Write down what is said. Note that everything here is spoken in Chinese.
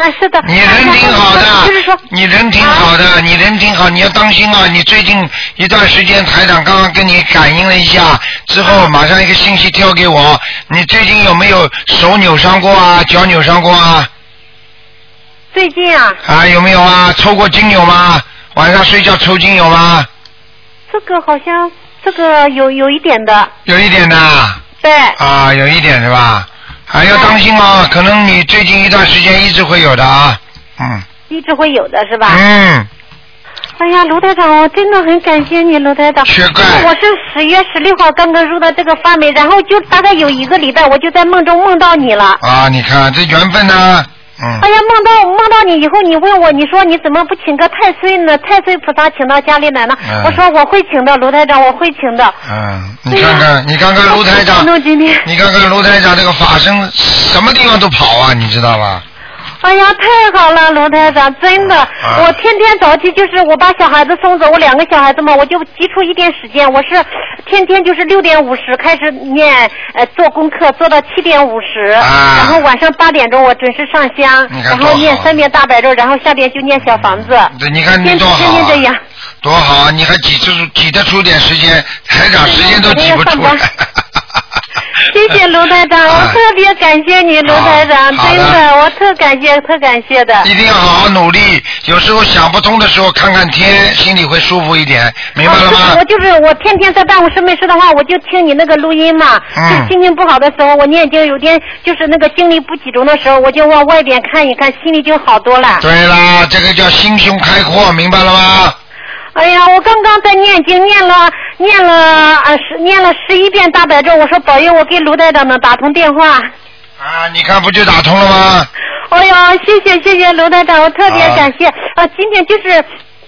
是的。 你人挺好的， 就是说你人挺好的，你人挺好，你要当心啊！你最近一段时间，台长刚刚跟你感应了一下，之后马上一个信息跳给我，你最近有没有手扭伤过啊？脚扭伤过啊？ 最近啊。 啊，有没有啊？抽过筋有吗？晚上睡觉抽筋有吗？ 这个好像有一点的。 有一点的。 对。 啊，有一点是吧？还要当心哦，可能你最近一段时间一直会有的啊。 一直会有的是吧？哎呀，卢台长，我真的很感谢你，卢台长。 缺钙。 我是10月16号刚刚入的这个法门，然后就大概有1个礼拜，我就在梦中梦到你了。 啊，你看这缘分呢。 哎呀，梦到你以后，你问我，你说你怎么不请个太岁呢？太岁菩萨请到家里来呢？我说我会请的，卢台长，我会请的。 你看看，你看看卢台长，你看看卢台长这个法身，什么地方都跑啊，你知道吧？ 哎呀，太好了，卢台长，真的，我天天早起就是我把小孩子送走，我2个小孩子嘛，我就挤出一点时间，我是天天就是6点50开始念做功课，做到7点50，然后晚上8点钟我准时上香，然后念3遍大白咒，然后下边就念小房子。 对，你看你多好，天天这样，多好啊！你还挤得出点时间，台长时间都挤不出来。 谢谢卢台长，我特别感谢你，卢台长，真的，我特感谢的。 一定要好好努力，有时候想不通的时候，看看天，心里会舒服一点，明白了吗？ 我天天在办公室没事的话，我就听你那个录音嘛。就是心情不好的时候，我念经有点就是那个精力不集中的时候，我就往外边看一看，心里就好多了。 对啦，这个叫心胸开阔，明白了吗？ 哎呀，我刚刚在念经，念了11遍大白咒，我说保佑我给卢台长能打通电话。 啊，你看不就打通了吗？ 哎呀，谢谢卢台长，我特别感谢。今天就是